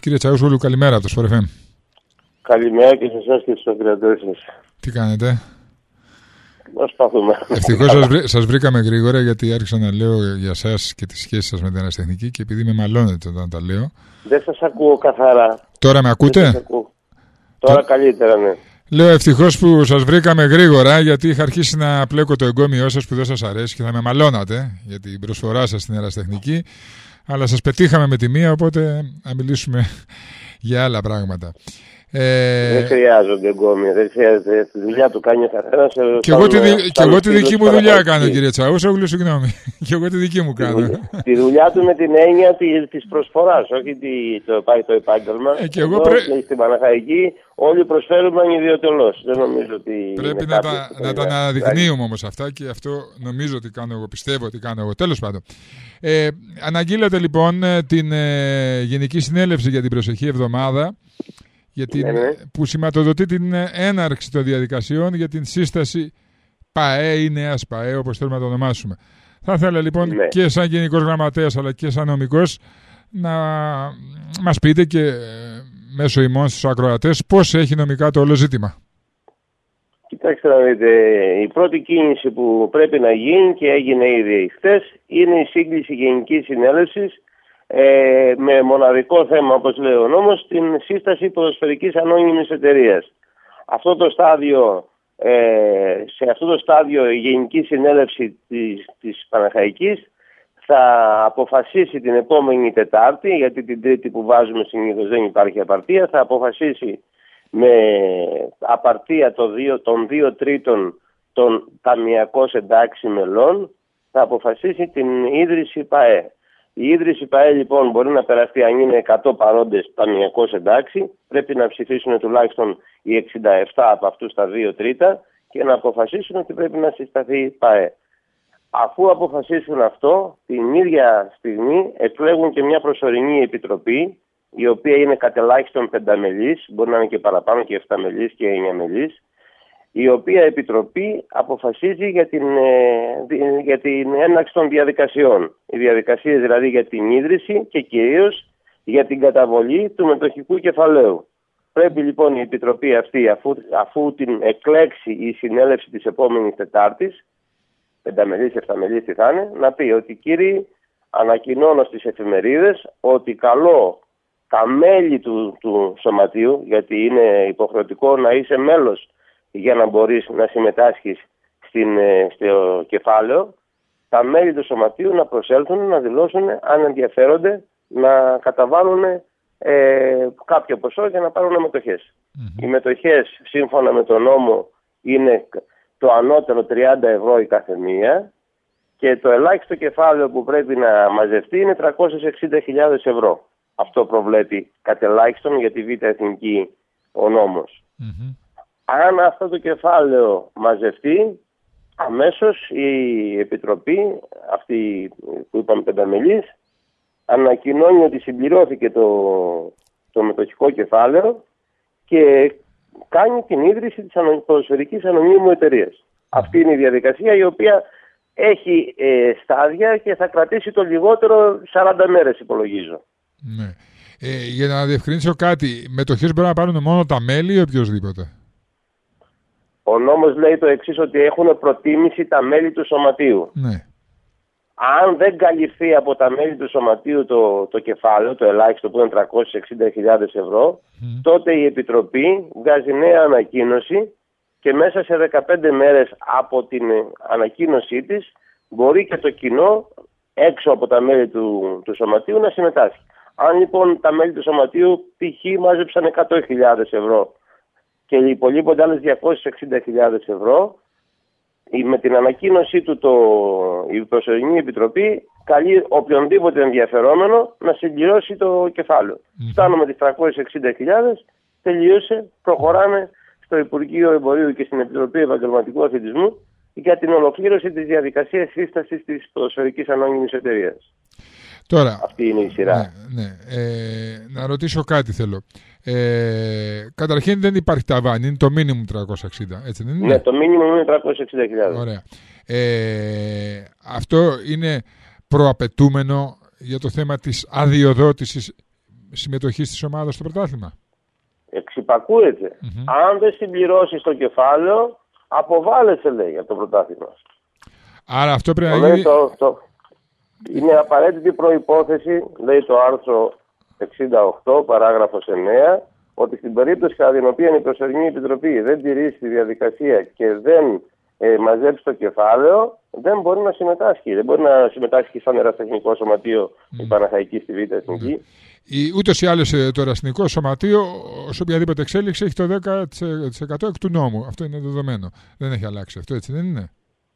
Κύριε Τσαούσογλου, καλημέρα από το Sport FM. Καλημέρα και σε εσάς και στους ακροατές σας. Τι κάνετε? Προσπαθούμε. Ευτυχώς σας βρήκαμε γρήγορα, γιατί άρχισα να λέω για σας και τις σχέσεις σας με την αεραστεχνική και επειδή με μαλώνετε όταν τα λέω. Δεν σας ακούω καθαρά. Τώρα με ακούτε? Τώρα καλύτερα, ναι. Λέω ευτυχώς που σας βρήκαμε γρήγορα, γιατί είχα αρχίσει να πλέκω το εγκόμιό σας που δεν σας αρέσει και θα με μαλώνατε για την προσφορά σας στην αεραστεχνική. Αλλά σας πετύχαμε με τη μία, οπότε να μιλήσουμε για άλλα πράγματα. Δεν χρειάζονται εγκόμια, δεν χρειάζεται. Τη δουλειά του κάνει ο καθένας. Και εγώ τη δική μου δουλειά κάνω, κύριε Τσαούσογλου, συγγνώμη. Και εγώ τη δική μου κάνω. Τη δουλειά του με την έννοια της προσφοράς, όχι το επάγγελμα. Και εγώ στην Παναχαϊκή όλοι προσφέρουμε ανιδιοτελώς. Δεν νομίζω ότι. Πρέπει να τα αναδεικνύουμε όμως αυτά, και αυτό νομίζω ότι κάνω εγώ, πιστεύω ότι κάνω εγώ. Τέλος πάντων. Αναγγείλατε λοιπόν την Γενική Συνέλευση για την προσεχή εβδομάδα, που σηματοδοτεί την έναρξη των διαδικασιών για την σύσταση ΠΑΕ ή νέας ΠΑΕ, όπως θέλουμε να το ονομάσουμε. Θα ήθελα λοιπόν και σαν Γενικός Γραμματέας αλλά και σαν νομικός να μας πείτε και μέσω ημών στους ακροατές πώς έχει νομικά το όλο ζήτημα. Κοιτάξτε να δείτε, η πρώτη κίνηση που πρέπει να γίνει και έγινε ήδη χθες είναι η σύγκληση Γενικής Συνέλευσης με μοναδικό θέμα, όπως λέει ο νόμος, την σύσταση ποδοσφαιρικής ανώνυμης εταιρείας. Σε αυτό το στάδιο η Γενική Συνέλευση της Παναχαϊκής θα αποφασίσει την επόμενη Τετάρτη, γιατί την Τρίτη που βάζουμε συνήθως δεν υπάρχει απαρτία, θα αποφασίσει με απαρτία των 2 τρίτων των ταμιακώς εντάξει μελών, θα αποφασίσει την ίδρυση ΠΑΕ. Η ίδρυση ΠΑΕ λοιπόν μπορεί να περαστεί, αν είναι 100 παρόντες ταμιακώς εντάξει, πρέπει να ψηφίσουν τουλάχιστον οι 67 από αυτούς τα 2 τρίτα και να αποφασίσουν ότι πρέπει να συσταθεί ΠΑΕ. Αφού αποφασίσουν αυτό, την ίδια στιγμή εκλέγουν και μια προσωρινή επιτροπή, η οποία είναι κατελάχιστον 5 μελής, μπορεί να είναι και παραπάνω και 7 μελής και 9 μελής, η οποία επιτροπή αποφασίζει για την έναρξη των διαδικασιών. Οι διαδικασίες δηλαδή για την ίδρυση και κυρίως για την καταβολή του μετοχικού κεφαλαίου. Πρέπει λοιπόν η επιτροπή αυτή, αφού την εκλέξει η συνέλευση της επόμενης Τετάρτης, 5 μελής, 7 μελής τι θα είναι, να πει ότι κύριοι, ανακοινώνω στις εφημερίδες ότι καλώ τα μέλη του σωματείου, γιατί είναι υποχρεωτικό να είσαι μέλος για να μπορείς να συμμετάσχεις στο κεφάλαιο, τα μέλη του σωματείου να προσέλθουν, να δηλώσουν αν ενδιαφέρονται να καταβάλουν κάποιο ποσό για να πάρουν μετοχές. Οι μετοχές σύμφωνα με τον νόμο είναι το ανώτερο 30 ευρώ η καθεμία και το ελάχιστο κεφάλαιο που πρέπει να μαζευτεί είναι 360.000 ευρώ. Αυτό προβλέπει κατελάχιστον για τη Β' Εθνική ο νόμος. Αν αυτό το κεφάλαιο μαζευτεί, αμέσως η Επιτροπή, αυτή που είπαμε πενταμελής, ανακοινώνει ότι συμπληρώθηκε το μετοχικό κεφάλαιο και κάνει την ίδρυση της ποδοσφαιρικής ανωνύμου εταιρείας. Αυτή είναι η διαδικασία, η οποία έχει στάδια και θα κρατήσει το λιγότερο 40 μέρες υπολογίζω. Ναι. Για να διευκρινίσω κάτι, μετοχές μπορούν να πάρουν μόνο τα μέλη ή οποιοδήποτε? Ο νόμος λέει το εξής, ότι έχουν προτίμηση τα μέλη του σωματείου. Ναι. Αν δεν καλυφθεί από τα μέλη του σωματείου το κεφάλαιο, το ελάχιστο που είναι 360.000 ευρώ, τότε η Επιτροπή βγάζει νέα ανακοίνωση και μέσα σε 15 μέρες από την ανακοίνωσή της μπορεί και το κοινό έξω από τα μέλη του σωματείου να συμμετάσχει. Αν λοιπόν τα μέλη του σωματείου π.χ. μάζεψαν 100.000 ευρώ και υπολείπονται άλλες 260.000 ευρώ, με την ανακοίνωσή του η προσωρινή επιτροπή καλεί οποιονδήποτε ενδιαφερόμενο να συμπληρώσει το κεφάλαιο. Φτάνουμε τις 360.000, τελείωσε, προχωράμε στο Υπουργείο Εμπορίου και στην Επιτροπή Επαγγελματικού Αθλητισμού για την ολοκλήρωση της διαδικασίας σύστασης της ποδοσφαιρικής ανώνυμης εταιρείας. Τώρα, αυτή είναι η σειρά. Ναι. Να ρωτήσω κάτι θέλω. Καταρχήν δεν υπάρχει ταβάνι, είναι το μίνιμουμ 360, έτσι δεν είναι? Ναι, το μίνιμουμ είναι 360.000. Ωραία. Αυτό είναι προαπαιτούμενο για το θέμα της αδειοδότησης συμμετοχής της ομάδας στο πρωτάθλημα. Εξυπακούεται. Αν δεν συμπληρώσεις το κεφάλαιο, αποβάλλεσαι, λέει, από το πρωτάθλημα. Άρα αυτό πρέπει να γίνει... Είναι απαραίτητη προϋπόθεση, λέει το άρθρο 68, παράγραφος 9, ότι στην περίπτωση κατά την οποία η προσωρινή επιτροπή δεν τηρήσει τη διαδικασία και δεν μαζέψει το κεφάλαιο, δεν μπορεί να συμμετάσχει. Δεν μπορεί να συμμετάσχει σαν ερασιτεχνικό σωματείο η Παναχαϊκή στη Β' Εθνική. Ούτως ή άλλως το ερασιτεχνικό σωματείο, σε οποιαδήποτε εξέλιξη, έχει το 10% εκ του νόμου. Αυτό είναι δεδομένο. Δεν έχει αλλάξει αυτό, έτσι δεν είναι?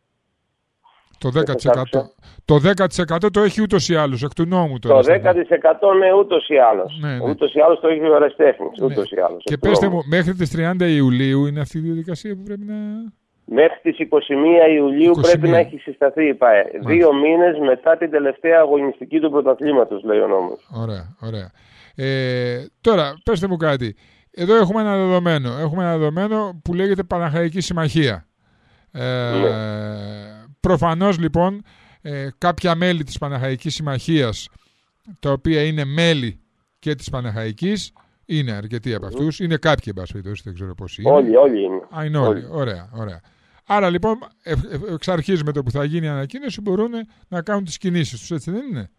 Το 10% το έχει ούτως ή άλλως εκ του νόμου. Το 10% ναι, ούτως ή άλλως. Ναι. Ούτως ή άλλως το έχει ο ερασιτέχνης. Ναι. Και πέστε μου, μέχρι τις 30 Ιουλίου είναι αυτή η διαδικασία που πρέπει να... Μέχρι τις 21 Ιουλίου πρέπει να έχει συσταθεί η ΠΑΕ. 2 μήνες μετά την τελευταία αγωνιστική του πρωταθλήματος, λέει ο νόμος. Ωραία. Τώρα, πέστε μου κάτι. Εδώ έχουμε ένα δεδομένο. Έχουμε ένα δεδομένο που λέγεται Παναχαϊκή Συμμαχία. Προφανώς λοιπόν κάποια μέλη της Παναχαϊκής Συμμαχίας, τα οποία είναι μέλη και της Παναχαϊκής, είναι αρκετοί από αυτούς, είναι κάποιοι εν πάση περιπτώσει, δεν ξέρω πώς είναι. Όλοι είναι. Είναι όλοι. Ωραία. Άρα λοιπόν εξ αρχής με το που θα γίνει η ανακοίνωση μπορούν να κάνουν τις κινήσεις τους, έτσι δεν είναι?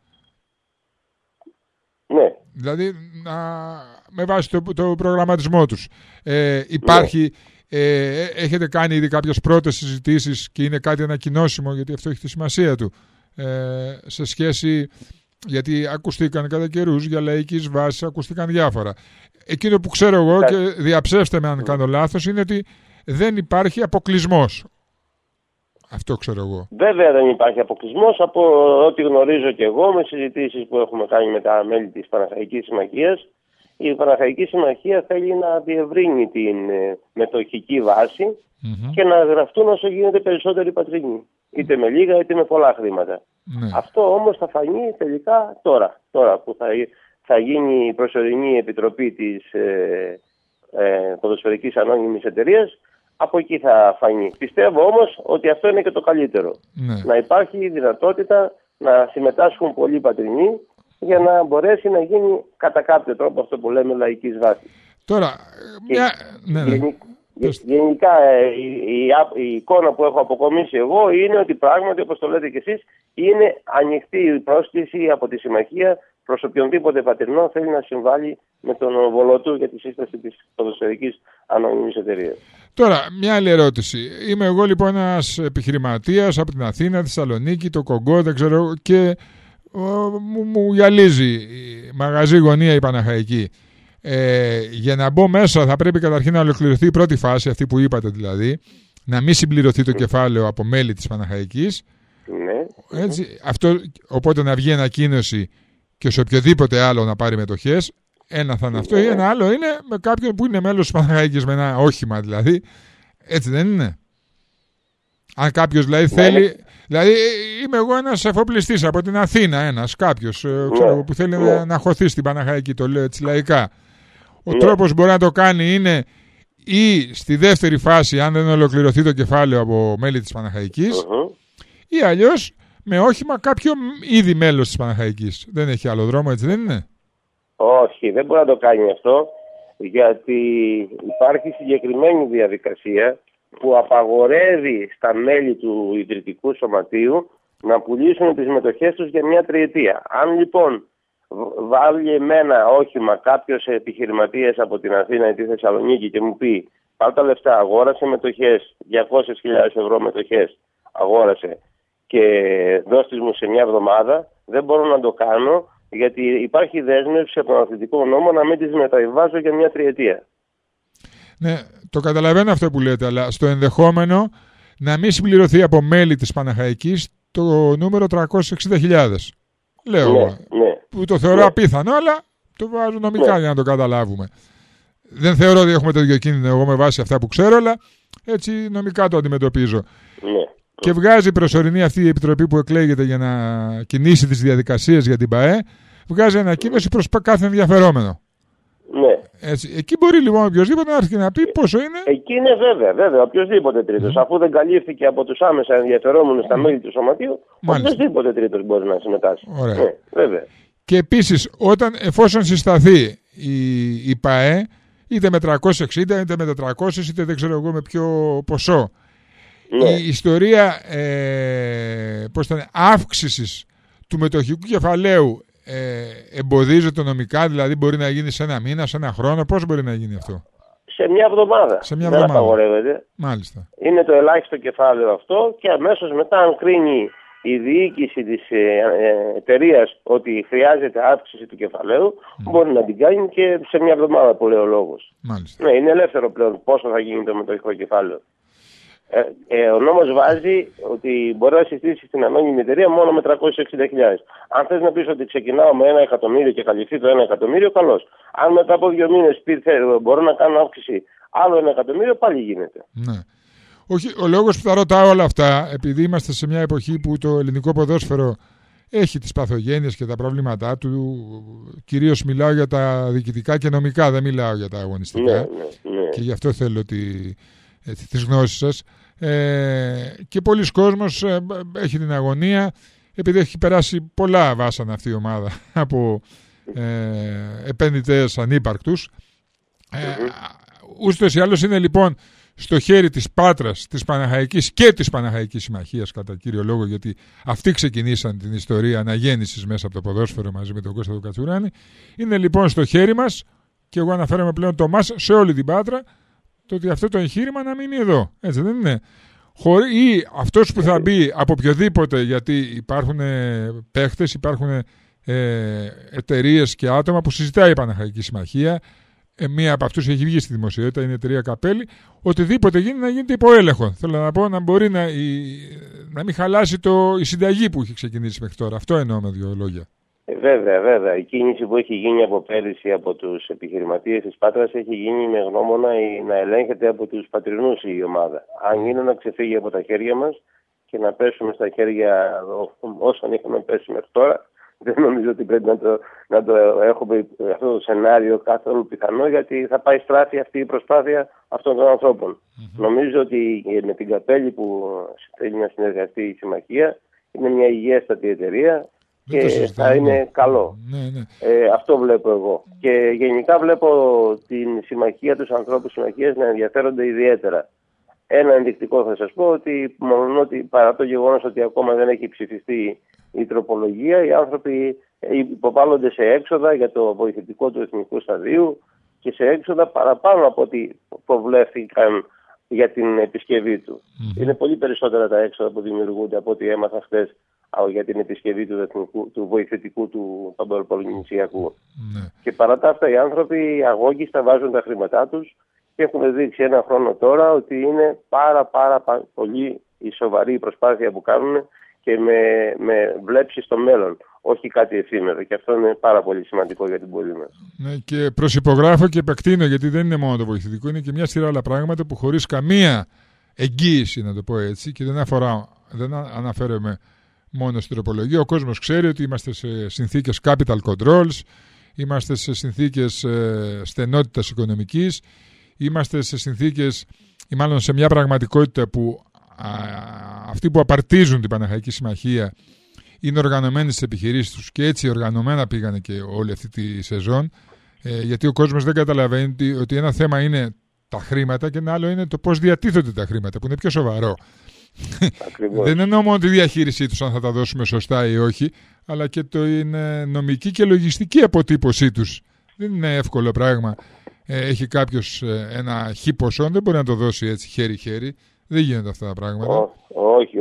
Ναι. Δηλαδή με βάση το προγραμματισμό τους. Υπάρχει... έχετε κάνει ήδη κάποιες πρώτες συζητήσεις και είναι κάτι ανακοινώσιμο, γιατί αυτό έχει τη σημασία του, σε σχέση, γιατί ακουστήκαν κατά καιρούς για λαϊκής βάσης, ακουστήκαν διάφορα. Εκείνο που ξέρω εγώ, και διαψεύστε με αν κάνω λάθος, είναι ότι δεν υπάρχει αποκλεισμός. Αυτό ξέρω εγώ. Βέβαια δεν υπάρχει αποκλεισμός, από ό,τι γνωρίζω και εγώ με συζητήσεις που έχουμε κάνει με τα μέλη της Παναχαϊκής Συμμαχίας. Η Παναχαϊκή Συμμαχία θέλει να διευρύνει την μετοχική βάση και να γραφτούν όσο γίνεται περισσότεροι πατρινοί. Είτε με λίγα είτε με πολλά χρήματα. Αυτό όμως θα φανεί τελικά τώρα που θα γίνει η προσωρινή επιτροπή της Ποδοσφαιρικής Ανώνυμης Εταιρείας. Από εκεί θα φανεί. Πιστεύω όμως ότι αυτό είναι και το καλύτερο. Να υπάρχει η δυνατότητα να συμμετάσχουν πολλοί πατρινοί, για να μπορέσει να γίνει κατά κάποιο τρόπο αυτό που λέμε λαϊκής βάσης. Τώρα, γενικά η εικόνα που έχω αποκομίσει εγώ είναι ότι πράγματι, όπως το λέτε κι εσείς, είναι ανοιχτή η πρόσκληση από τη Συμμαχία προς οποιονδήποτε πατρινό θέλει να συμβάλλει με τον οβολό του για τη σύσταση της Ποδοσφαιρικής Ανώνυμης Εταιρείας. Τώρα, μια άλλη ερώτηση. Είμαι εγώ λοιπόν ένας επιχειρηματίας από την Αθήνα, τη Θεσσαλονίκη, το Κογκό, δεν ξέρω, και μου γυαλίζει η μαγαζί γωνία η Παναχαϊκή. Για να μπω μέσα θα πρέπει καταρχήν να ολοκληρωθεί η πρώτη φάση, αυτή που είπατε δηλαδή, να μην συμπληρωθεί το κεφάλαιο από μέλη της Παναχαϊκής. Έτσι, αυτό, οπότε να βγει ανακοίνωση και σε οποιοδήποτε άλλο να πάρει μετοχές. Ένα θα είναι αυτό, ή ένα άλλο είναι με κάποιον που είναι μέλος της Παναχαϊκής, με ένα όχημα δηλαδή. Έτσι δεν είναι? Αν κάποιος δηλαδή θέλει... Δηλαδή είμαι εγώ ένας εφοπλιστής από την Αθήνα, ένας κάποιος που θέλει να χωθεί στην Παναχαϊκή, το λέω έτσι λαϊκά. Ο τρόπος μπορεί να το κάνει είναι ή στη δεύτερη φάση, αν δεν ολοκληρωθεί το κεφάλαιο από μέλη της Παναχαϊκής, ή αλλιώς με όχημα κάποιο ήδη μέλος της Παναχαϊκής. Δεν έχει άλλο δρόμο, έτσι δεν είναι? Όχι, δεν μπορεί να το κάνει αυτό, γιατί υπάρχει συγκεκριμένη διαδικασία που απαγορεύει στα μέλη του Ιδρυτικού Σωματείου να πουλήσουν τις μετοχές τους για μια τριετία. Αν λοιπόν βάλει εμένα όχημα κάποιος επιχειρηματίας από την Αθήνα ή τη Θεσσαλονίκη και μου πει πάρ' τα λεφτά, αγόρασε μετοχές, 200.000 ευρώ μετοχές αγόρασε και δώστης μου σε μια εβδομάδα, δεν μπορώ να το κάνω, γιατί υπάρχει δέσμευση από τον αθλητικό νόμο να μην τις μεταβιβάζω για μια τριετία. Ναι, το καταλαβαίνω αυτό που λέτε, αλλά στο ενδεχόμενο να μην συμπληρωθεί από μέλη της Παναχαϊκής το νούμερο 360.000. Λέω εγώ. Που το θεωρώ απίθανο, αλλά το βάζω νομικά για να το καταλάβουμε. Δεν θεωρώ ότι έχουμε το ίδιο κίνδυνο εγώ με βάση αυτά που ξέρω, αλλά έτσι νομικά το αντιμετωπίζω. Και βγάζει η προσωρινή αυτή η επιτροπή που εκλέγεται για να κινήσει τις διαδικασίες για την ΠΑΕ, βγάζει ανακοίνωση προς κάθε ενδιαφερόμενο. Έτσι. Εκεί μπορεί λοιπόν οποιοδήποτε να έρθει να πει πόσο είναι. Εκεί είναι βέβαια, οποιοδήποτε τρίτος. Αφού δεν καλύφθηκε από τους άμεσα ενδιαφερόμενους στα μέλη του σωματείου, οποιοδήποτε τρίτος μπορεί να συμμετάσχει. Ωραία. Βέβαια. Και επίσης, εφόσον συσταθεί η ΠΑΕ, είτε με 360, είτε με 400, είτε δεν ξέρω εγώ με ποιο ποσό, Ναι. η ιστορία αύξησης του μετοχικού κεφαλαίου εμποδίζεται νομικά, δηλαδή μπορεί να γίνει σε ένα μήνα, σε ένα χρόνο, πώς μπορεί να γίνει αυτό? Σε μια εβδομάδα. Δεν απαγορεύεται. Μάλιστα. Είναι το ελάχιστο κεφάλαιο αυτό και αμέσως μετά, αν κρίνει η διοίκηση της εταιρείας ότι χρειάζεται αύξηση του κεφαλαίου, μπορεί να την κάνει και σε μια εβδομάδα που λέει ο λόγος. Μάλιστα. Ναι, είναι ελεύθερο πλέον πόσο θα γίνει το μετοχικό κεφάλαιο. Ο νόμος βάζει ότι μπορεί να συστήσει την ανώνυμη εταιρεία μόνο με 360.000. Αν θες να πεις ότι ξεκινάω με 1 εκατομμύριο και καλυφθεί το 1 εκατομμύριο, καλώς. Αν μετά από 2 μήνες πει μπορώ να κάνω αύξηση άλλο 1 εκατομμύριο, πάλι γίνεται. Ναι. Όχι, ο λόγος που θα ρωτάω όλα αυτά, επειδή είμαστε σε μια εποχή που το ελληνικό ποδόσφαιρο έχει τις παθογένειες και τα προβλήματά του, κυρίως μιλάω για τα διοικητικά και νομικά, δεν μιλάω για τα αγωνιστικά. Ναι. Και γι' αυτό θέλω τις γνώσεις σας. Και πολλοί κόσμος έχει την αγωνία, επειδή έχει περάσει πολλά βάσανα αυτή η ομάδα από επενδυτές ανύπαρκτους. Ούστως ή άλλως είναι λοιπόν στο χέρι της Πάτρας, της Παναχαϊκής και της Παναχαϊκής Συμμαχίας κατά κύριο λόγο, γιατί αυτοί ξεκινήσαν την ιστορία αναγέννησης μέσα από το ποδόσφαιρο μαζί με τον Κώστα τον Κατσουράνη. Είναι λοιπόν στο χέρι μας, και εγώ αναφέρομαι πλέον το μας σε όλη την Πάτρα, το ότι αυτό το εγχείρημα να μείνει εδώ. Έτσι δεν είναι? Ή αυτός που θα μπει από οποιοδήποτε, γιατί υπάρχουν παίχτες, υπάρχουν εταιρείες και άτομα που συζητάει η Παναχαϊκή Συμμαχία. Μία από αυτούς έχει βγει στη δημοσιότητα, είναι η εταιρεία Καπέλη. Οτιδήποτε γίνει να γίνεται υπό έλεγχο. Θέλω να πω να μπορεί να μην χαλάσει η συνταγή που έχει ξεκινήσει μέχρι τώρα. Αυτό εννοώ με 2 λόγια. Βέβαια. Η κίνηση που έχει γίνει από πέρυσι από τους επιχειρηματίες της Πάτρας έχει γίνει με γνώμονα να ελέγχεται από τους πατρινούς η ομάδα. Αν είναι να ξεφύγει από τα χέρια μας και να πέσουμε στα χέρια όσων είχαμε πέσει μέχρι τώρα, δεν νομίζω ότι πρέπει να το έχουμε αυτό το σενάριο καθόλου πιθανό, γιατί θα πάει στράφη αυτή η προσπάθεια αυτών των ανθρώπων. Νομίζω ότι με την Καπέλη που θέλει να συνεργαστεί η συμμαχία είναι μια υγιέστατη εταιρεία και θα είναι καλό. Ναι. Αυτό βλέπω εγώ. Και γενικά βλέπω την συμμαχία, τους ανθρώπους συμμαχίας να ενδιαφέρονται ιδιαίτερα. Ένα ενδεικτικό θα σας πω ότι παρά το γεγονός ότι ακόμα δεν έχει ψηφιστεί η τροπολογία, οι άνθρωποι υποβάλλονται σε έξοδα για το βοηθητικό του εθνικού σταδίου και σε έξοδα παραπάνω από ό,τι προβλέφθηκαν για την επισκευή του. Είναι πολύ περισσότερα τα έξοδα που δημιουργούνται από ό,τι έμαθα χθες για την επισκευή του βοηθητικού του παμπολοπολινησιακού. Και παρά τα αυτά οι άνθρωποι αγώγιστα βάζουν τα χρήματά τους και έχουν δείξει ένα χρόνο τώρα ότι είναι πάρα πολύ η σοβαρή προσπάθεια που κάνουν και με βλέψη στο μέλλον, όχι κάτι εφήμερο. Και αυτό είναι πάρα πολύ σημαντικό για την πόλη μας. Ναι, και προσυπογράφω και επεκτείνω, γιατί δεν είναι μόνο το βοηθητικό, είναι και μια σειρά άλλα πράγματα που χωρίς καμία εγγύηση, να το πω έτσι, και δεν αναφέρομαι μόνο στην τροπολογία. Ο κόσμος ξέρει ότι είμαστε σε συνθήκες capital controls, είμαστε σε συνθήκες στενότητας οικονομικής, είμαστε σε συνθήκες, ή μάλλον σε μια πραγματικότητα που αυτοί που απαρτίζουν την Παναχαϊκή Συμμαχία είναι οργανωμένοι στις επιχειρήσεις τους, και έτσι οργανωμένα πήγανε και όλη αυτή τη σεζόν, γιατί ο κόσμος δεν καταλαβαίνει ότι ένα θέμα είναι τα χρήματα και ένα άλλο είναι το πώς διατίθονται τα χρήματα, που είναι πιο σοβαρό. Δεν εννοώ μόνο τη διαχείρισή τους, αν θα τα δώσουμε σωστά ή όχι, αλλά και την νομική και λογιστική αποτύπωσή τους. Δεν είναι εύκολο πράγμα. Έχει κάποιος ένα χι ποσό, δεν μπορεί να το δώσει έτσι χέρι-χέρι. Δεν γίνονται αυτά τα πράγματα. Όχι.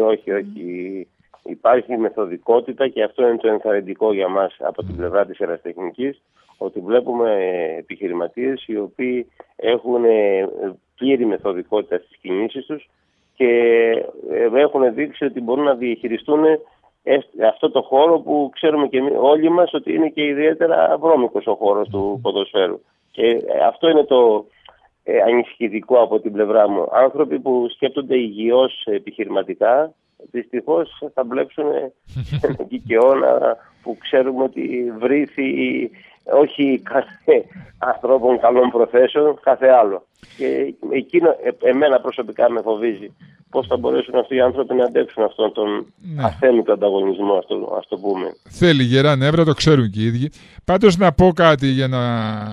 Υπάρχει μεθοδικότητα και αυτό είναι το ενθαρρυντικό για μας από την πλευρά της ερασιτεχνικής, ότι βλέπουμε επιχειρηματίες οι οποίοι έχουν πλήρη μεθοδικότητα στις κινήσεις τους και έχουν δείξει ότι μπορούν να διαχειριστούν αυτό το χώρο που ξέρουμε και όλοι μας ότι είναι και ιδιαίτερα βρώμικος ο χώρος του ποδοσφαίρου. Και αυτό είναι το ανησυχητικό από την πλευρά μου. Άνθρωποι που σκέπτονται υγιώς επιχειρηματικά, δυστυχώς θα μπλέξουν σε ένα κικαιώνα που ξέρουμε ότι βρήθη όχι κάθε ανθρώπων καλών προθέσεων, κάθε άλλο. Και εκείνο εμένα προσωπικά με φοβίζει πώς θα μπορέσουν αυτοί οι άνθρωποι να αντέξουν αυτόν τον αθέμητο ανταγωνισμό, ας το πούμε. Θέλει γερά νεύρα, το ξέρουν και οι ίδιοι. Πάντως να πω κάτι για να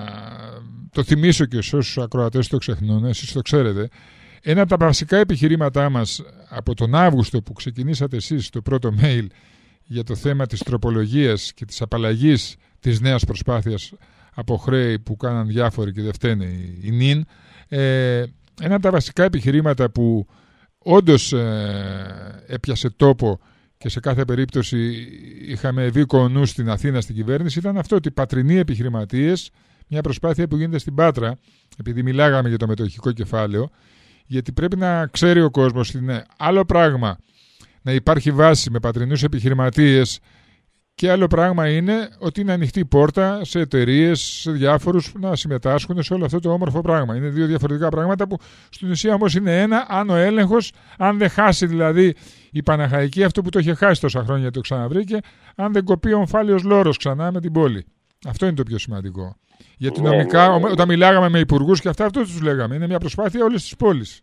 το θυμίσω και σε όσους ακροατές το ξεχνούν, εσείς το ξέρετε. Ένα από τα βασικά επιχειρήματά μας από τον Αύγουστο που ξεκινήσατε εσείς το πρώτο mail για το θέμα της τροπολογίας και της απαλλαγής της νέας προσπάθειας από χρέη που κάναν διάφοροι και δεν φταίνε οι νυν, ένα από τα βασικά επιχειρήματα που όντως έπιασε τόπο και σε κάθε περίπτωση είχαμε βίκο νου στην Αθήνα στην κυβέρνηση ήταν αυτό, ότι οι πατρινοί επιχειρηματίες, μια προσπάθεια που γίνεται στην Πάτρα, επειδή μιλάγαμε για το μετοχικό κεφάλαιο, γιατί πρέπει να ξέρει ο κόσμος ότι είναι άλλο πράγμα να υπάρχει βάση με πατρινούς επιχειρηματίες και άλλο πράγμα είναι ότι είναι ανοιχτή πόρτα σε εταιρείες, σε διάφορους να συμμετάσχουν σε όλο αυτό το όμορφο πράγμα. Είναι δύο διαφορετικά πράγματα που στην ουσία όμως είναι ένα, αν ο έλεγχος, αν δεν χάσει δηλαδή η Παναχαϊκή αυτό που το είχε χάσει τόσα χρόνια το ξαναβρήκε, αν δεν κοπεί ο ομφάλιος λόρος ξανά με την πόλη. Αυτό είναι το πιο σημαντικό. Γιατί νομικά, όταν μιλάγαμε με υπουργούς και αυτό τους λέγαμε. Είναι μια προσπάθεια όλες τις πόλεις.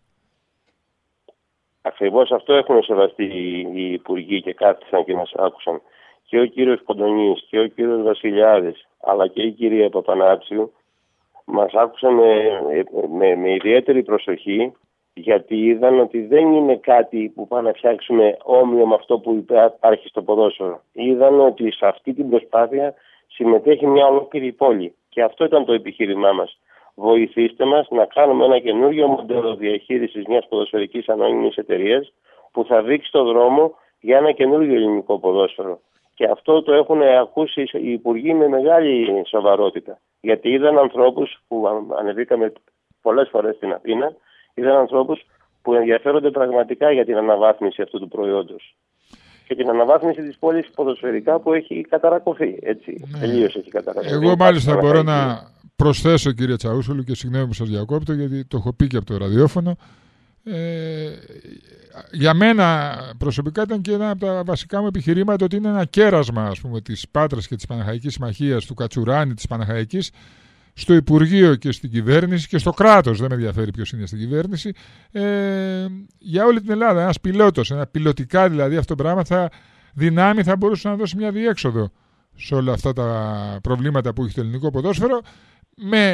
Ακριβώς αυτό έχουν σεβαστεί οι υπουργοί και κάθισαν και μας άκουσαν. Και ο κύριος Κοντονής και ο κύριος Βασιλιάδης, αλλά και η κυρία Παπανάτσιου, μας άκουσαν με ιδιαίτερη προσοχή, γιατί είδαν ότι δεν είναι κάτι που πάνε να φτιάξουμε όμοιο με αυτό που υπάρχει στο ποδόσφαιρο. Είδαν ότι σε αυτή την προσπάθεια συμμετέχει μια ολόκληρη πόλη. Και αυτό ήταν το επιχείρημά μας. Βοηθήστε μας να κάνουμε ένα καινούριο μοντέλο διαχείρισης μιας ποδοσφαιρικής ανώνυμης εταιρείας που θα δείξει το δρόμο για ένα καινούριο ελληνικό ποδόσφαιρο. Και αυτό το έχουν ακούσει οι υπουργοί με μεγάλη σοβαρότητα. Γιατί είδαν ανθρώπους που ανεβήκαμε πολλές φορές στην Αθήνα, είδαν ανθρώπους που ενδιαφέρονται πραγματικά για την αναβάθμιση αυτού του προϊόντος. Και την αναβάθμιση της πόλης ποδοσφαιρικά που έχει καταρακωθεί. Έτσι, τελείως έχει καταρακωθεί. Εγώ μάλιστα μπορώ να προσθέσω, κύριε Τσαούσολου, και συγγνώμη που σας διακόπτω, γιατί το έχω πει και από το ραδιόφωνο. Για μένα προσωπικά ήταν και ένα από τα βασικά μου επιχειρήματα ότι είναι ένα κέρασμα, ας πούμε, της Πάτρας και της Παναχαϊκής Συμμαχίας, του Κατσουράνη, της Παναχαϊκής, στο Υπουργείο και στην κυβέρνηση και στο κράτος, δεν με ενδιαφέρει ποιος είναι στην κυβέρνηση, για όλη την Ελλάδα. Ένας πιλότος, ένα πιλωτικά δηλαδή αυτό το πράγμα θα μπορούσε να δώσει μια διέξοδο σε όλα αυτά τα προβλήματα που έχει το ελληνικό ποδόσφαιρο, με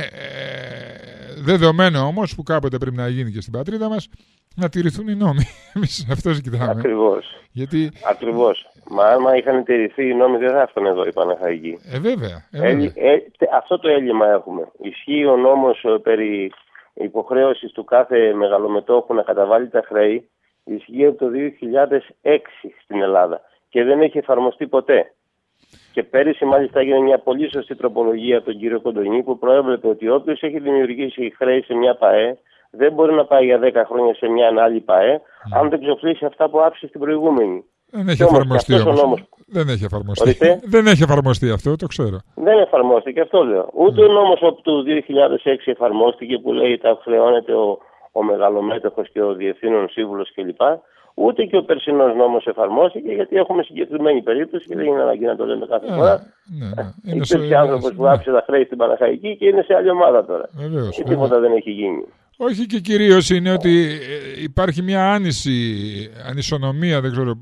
δεδομένο όμως που κάποτε πρέπει να γίνει και στην πατρίδα μας, να τηρηθούν οι νόμοι. Εμείς αυτό κοιτάμε. Ακριβώς. Γιατί... Ακριβώς. Μα άμα είχαν τηρηθεί οι νόμοι δεν θα έφτανε εδώ η Παναχαϊκή. Βέβαια. Αυτό το έλλειμμα έχουμε. Ισχύει ο νόμος περί υποχρέωσης του κάθε μεγαλομετόχου να καταβάλει τα χρέη. Ισχύει από το 2006 στην Ελλάδα και δεν έχει εφαρμοστεί ποτέ. Και πέρυσι μάλιστα έγινε μια πολύ σωστή τροπολογία από τον κύριο Κοντονή που προέβλεπε ότι όποιος έχει δημιουργήσει χρέη σε μια ΠΑΕ δεν μπορεί να πάει για 10 χρόνια σε μια άλλη ΠΑΕ αν δεν ξοφλήσει αυτά που άφησε στην προηγούμενη. Δεν έχει εφαρμοστεί όμως. Δεν έχει εφαρμοστεί. Δεν έχει εφαρμοστεί αυτό, το ξέρω. Δεν εφαρμόστηκε, αυτό λέω. Ούτε ο νόμος του 2006 εφαρμόστηκε που λέει τα χρεώνεται ο μεγαλομέτωχος και ο διευθύνων σύμβουλος κλπ. Ούτε και ο περσινός νόμος εφαρμόστηκε, γιατί έχουμε συγκεκριμένη περίπτωση και δεν είναι αναγκή να το λέμε κάθε φορά. Υπήρξε άνθρωπος που άφησε τα χρέη στην Παναχαϊκή και είναι σε άλλη ομάδα τώρα. Και τίποτα δεν έχει γίνει. Όχι, και κυρίως είναι ότι υπάρχει μια ανισονομία, δεν ξέρω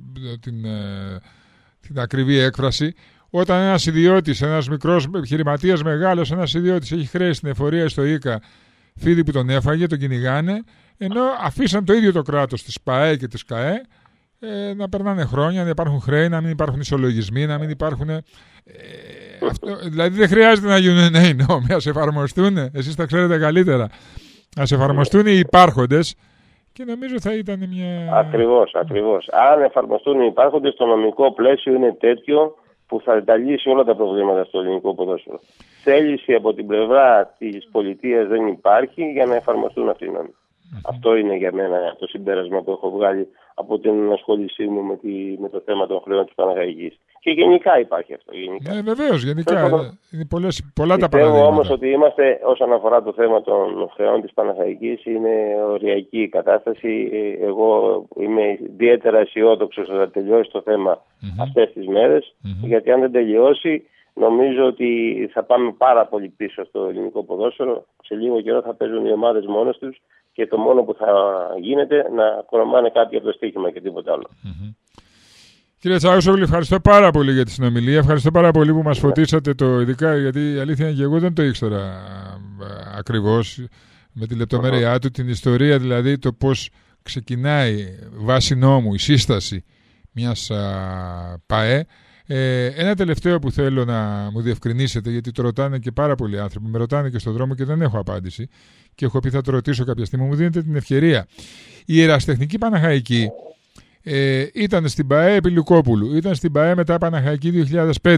την ακριβή έκφραση, όταν ένας ιδιώτης, ένας μικρός επιχειρηματίας μεγάλος, ένας ιδιώτης έχει χρέη στην εφορία στο ΙΚΑ, φίδι που τον έφαγε, τον κυνηγάνε, ενώ αφήσαν το ίδιο το κράτος της ΠΑΕ και της ΚΑΕ να περνάνε χρόνια, να υπάρχουν χρέη, να μην υπάρχουν ισολογισμοί, να μην υπάρχουν... δηλαδή δεν χρειάζεται να γίνουν νέοι νόμοι, ας εφαρμοστούν, εσείς τα ξέρετε καλύτερα, ας εφαρμοστούν οι υπάρχοντες και νομίζω θα ήταν μια... Ακριβώς. Αν εφαρμοστούν οι υπάρχοντες, το νομικό πλαίσιο είναι τέτοιο που θα τα λύσει όλα τα προβλήματα στο ελληνικό ποδόσφαιρο. Θέληση από την πλευρά της πολιτείας δεν υπάρχει για να εφαρμοστούν αυτοί οι νόμοι. Αυτό είναι για μένα το συμπέρασμα που έχω βγάλει από την ασχόλησή μου με το θέμα των χρεών της Παναχαϊκής. Και γενικά υπάρχει αυτό. Βεβαίως, γενικά. Είναι πολλά τα παραδείγματα. Πιστεύω όμως ότι είμαστε, όσον αφορά το θέμα των χρεών της Παναχαϊκής, είναι οριακή η κατάσταση. Εγώ είμαι ιδιαίτερα αισιόδοξος ότι θα τελειώσει το θέμα αυτές τις μέρες, γιατί αν δεν τελειώσει νομίζω ότι θα πάμε πάρα πολύ πίσω στο ελληνικό ποδόσφαιρο. Σε λίγο καιρό θα παίζουν οι ομάδες μόνες τους και το μόνο που θα γίνεται να κορομάνε κάτι από το στοίχημα και τίποτα άλλο. Κύριε Τσαούσογλου, ευχαριστώ πάρα πολύ για τη συνομιλία. Ευχαριστώ πάρα πολύ που μας φωτίσατε ειδικά, γιατί η αλήθεια είναι και εγώ δεν το ήξερα ακριβώς με τη λεπτομέρειά του, την ιστορία δηλαδή, το πώς ξεκινάει βάσει νόμου η σύσταση μιας ΠΑΕ. Ένα τελευταίο που θέλω να μου διευκρινίσετε, γιατί το ρωτάνε και πάρα πολλοί άνθρωποι, με ρωτάνε και στον δρόμο και δεν έχω απάντηση και έχω πει θα το ρωτήσω κάποια στιγμή, μου δίνετε την ευκαιρία. Η Ερασιτεχνική Παναχαϊκή ήταν στην ΠΑΕ επί Λουκόπουλου, ήταν στην ΠΑΕ μετά Παναχαϊκή 2005.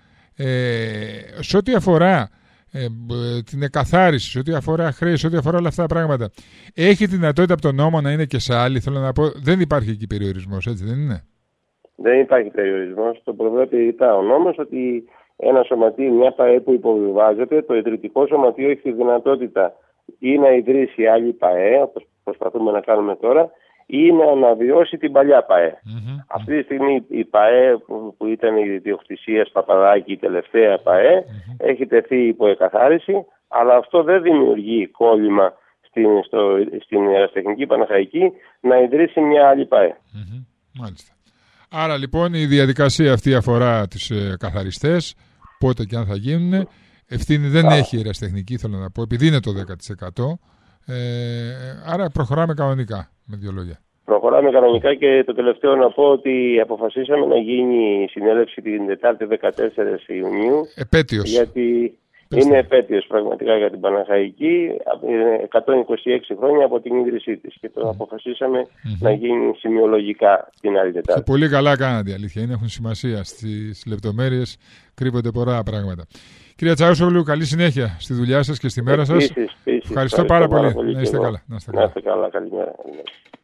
Σε ό,τι αφορά την εκαθάριση, σε ό,τι αφορά χρέη, σε ό,τι αφορά όλα αυτά τα πράγματα, έχει δυνατότητα από τον νόμο να είναι και σε άλλη? Θέλω να πω, δεν υπάρχει εκεί περιορισμός, έτσι δεν είναι? Δεν υπάρχει περιορισμός. Το προβλέπει ρητά ο νόμος ότι ένα σωματείο, μια ΠΑΕ που υποβιβάζεται, το ιδρυτικό σωματείο έχει τη δυνατότητα ή να ιδρύσει άλλη ΠΑΕ, όπως προσπαθούμε να κάνουμε τώρα, ή να αναβιώσει την παλιά ΠΑΕ. Αυτή τη στιγμή η ΠΑΕ που ήταν η ιδιοκτησία Παπαδάκη, η τελευταία ΠΑΕ, έχει τεθεί υπό εκαθάριση, αλλά αυτό δεν δημιουργεί κόλλημα στην Ερασιτεχνική Παναχαϊκή να ιδρύσει μια άλλη ΠΑΕ. Μάλιστα. Άρα λοιπόν η διαδικασία αυτή αφορά τις καθαριστές, πότε και αν θα γίνουν. Ευθύνη δεν έχει η Ερασιτεχνική, θέλω να πω, επειδή είναι το 10%. Άρα προχωράμε κανονικά, με δύο λόγια. Προχωράμε κανονικά και το τελευταίο να πω ότι αποφασίσαμε να γίνει η συνέλευση την Τετάρτη 14 Ιουνίου. Επέτειος. Γιατί είναι επέτειος πραγματικά για την Παναχαϊκή, 126 χρόνια από την ίδρυσή της και το αποφασίσαμε να γίνει σημειολογικά την άλλη Τετάρτη. Και πολύ καλά κάνατε, αλήθεια. Έχουν σημασία στις λεπτομέρειες, κρύβονται πολλά πράγματα. Κύριε Τσαούσογλου, καλή συνέχεια στη δουλειά σας και στη μέρα σας. Ευχαριστώ πάρα πολύ. Να είστε καλά. Να είστε καλά. Καλημέρα.